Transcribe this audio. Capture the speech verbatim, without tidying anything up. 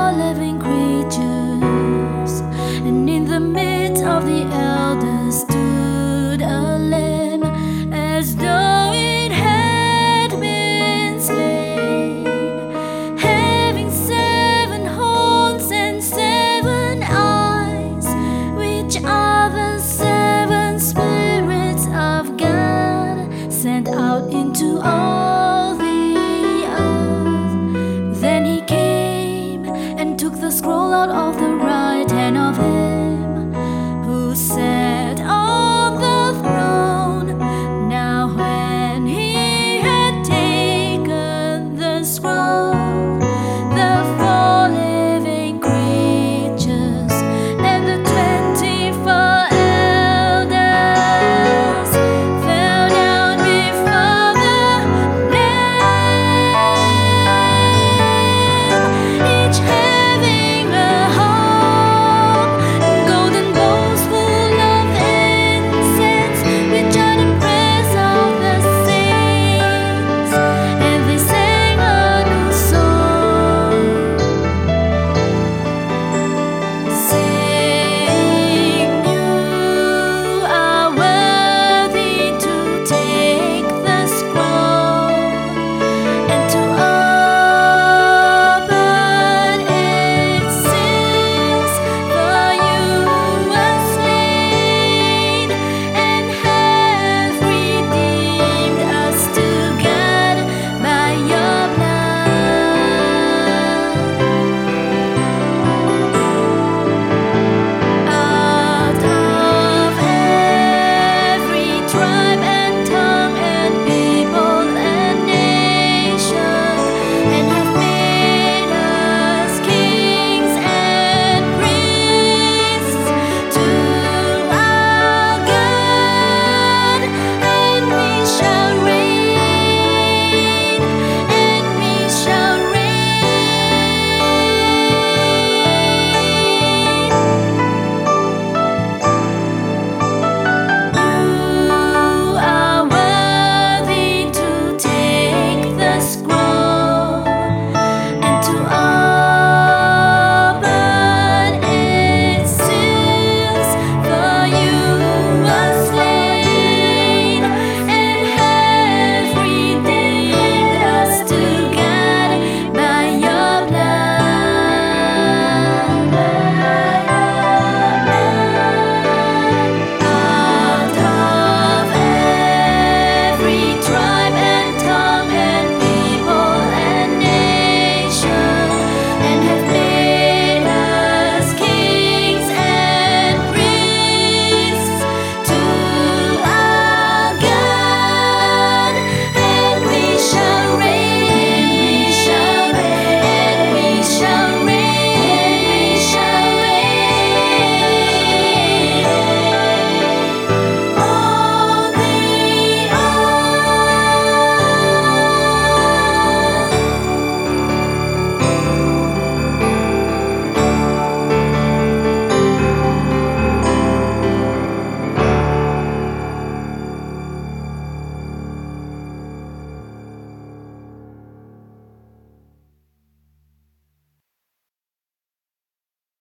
four living creatures, and in the midst of the elders stood a lamb, as though it had been slain, having seven horns and seven eyes, which are the seven spirits of God sent out into all the earth. Then he came and took the scroll out of the